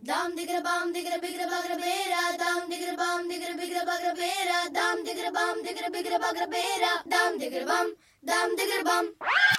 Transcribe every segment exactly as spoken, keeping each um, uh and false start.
Dam digra bam digra bigra bagra bera. Dam digra bam digra bigra bagra bera. Dam digra bam digra bigra bagra bera. Dam digra bam, dam digra bam.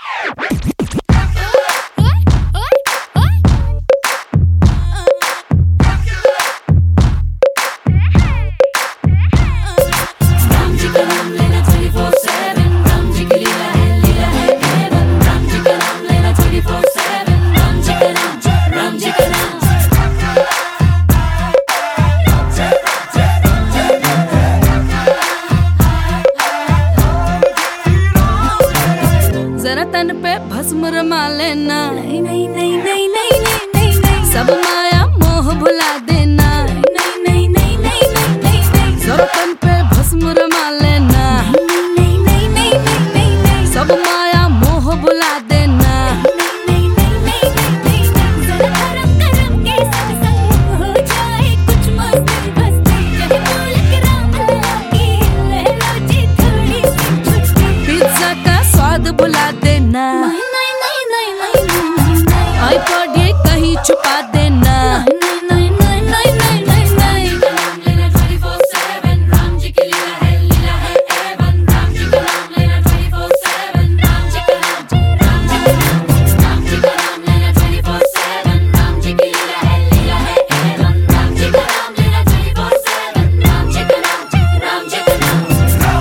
जरा तन पे भस्म रमा लेना, नहीं नहीं नहीं नहीं नहीं नहीं नहीं, सब माया मोह भुला देना, नहीं नहीं नहीं नहीं नहीं नहीं, जरा तन पे भस्म रमा लेना, नहीं नहीं नहीं नहीं नहीं, सब माया मोह भुला देना, नहीं नहीं नहीं नहीं नहीं, जरा करम करम के संग संग हो जाए कुछ मस्ती बस्ती, यही बोल के राम की ले लो जी थोड़ी सी छुट्टी, पिज्जा का स्वाद भुला देना, नहीं नहीं नहीं नहीं नहीं नहीं नहीं, आईपॉड ये कहीं छुपा देना, नहीं नहीं नहीं नहीं नहीं नहीं नहीं, नाम लेना twenty four seven, Ram ji की लीला है, लीला है एवन। राम जी का नाम लेना twenty four seven, Ram ji का नाम, राम जी का नाम, राम जी का नाम लेना twenty four seven, Ram ji की लीला है, लीला है एवन। राम जी का नाम लेना twenty four seven, Ram ji का नाम, राम जी का नाम।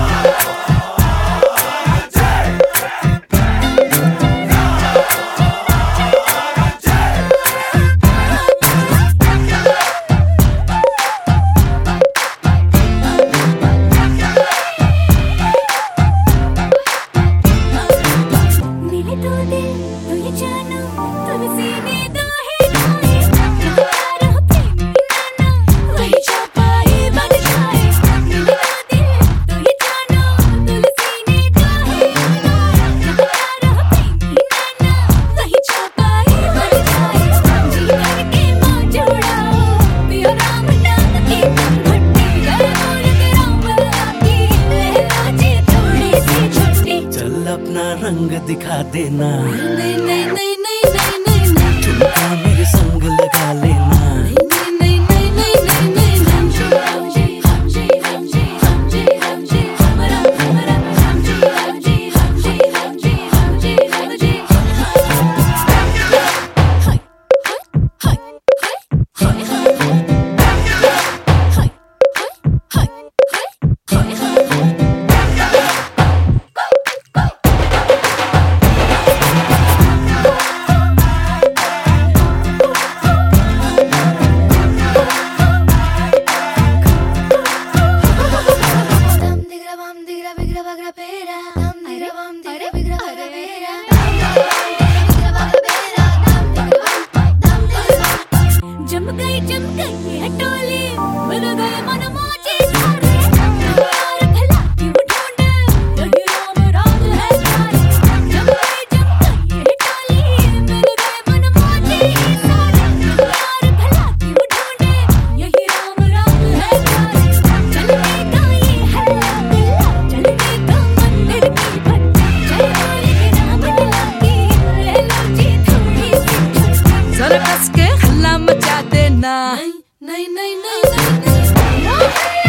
मेरे दो दिल तो ये जानो, तुलसी ने दो है गाए, प्यारा प्रेम नाना वही चापाई बन जाए। मेरे दो दिल तो ये जानो, तुलसी ने दो है गाए, प्यारा प्रेम नाना वही चापाई बन जाए। जी भर के माँ जोड़ाओ, पियो राम नाम की भट्टी, जय बोल के राम की ले लो जी थोड़ी सी छुट्टी। चल अपना रंग दिखा देना, नहीं नहीं नहीं नहीं नहीं नहीं नहीं, ठुमका मेरे संग लगा लेना, नहीं नहीं नहीं नहीं नहीं नहीं, Ram ji Ram ji Ram ji Ram ji Ram ji Ram ji Ram Ram Ram Ram. Ram ji Ram ji Ram ji Ram ji Ram ji Ram ji. Dam digra bam digra bigra bagra bera. Dam digra bam digra bigra bagra bera. Bigra bagra bera. Dam digra bam, dam digra bam. जम गई जम गई ये टोली, मिल गए मन मौजे सारे, यार भला क्यों ढूंढे, यही राम राज है सारे। जम गई जम गई ये टोली, मिल गए मन मौजे सारे, यार भला क्यों ढूंढे, यही राम राज है सारे। चलने का ये है बिल्ला, चलने का मंदिर की भट्टी, जय बोल के राम लला की ले लो जी थोड़ी सी छुट्टी। जरा कस के हल्ला मचा देना, नहीं नहीं नहीं नहीं नहीं,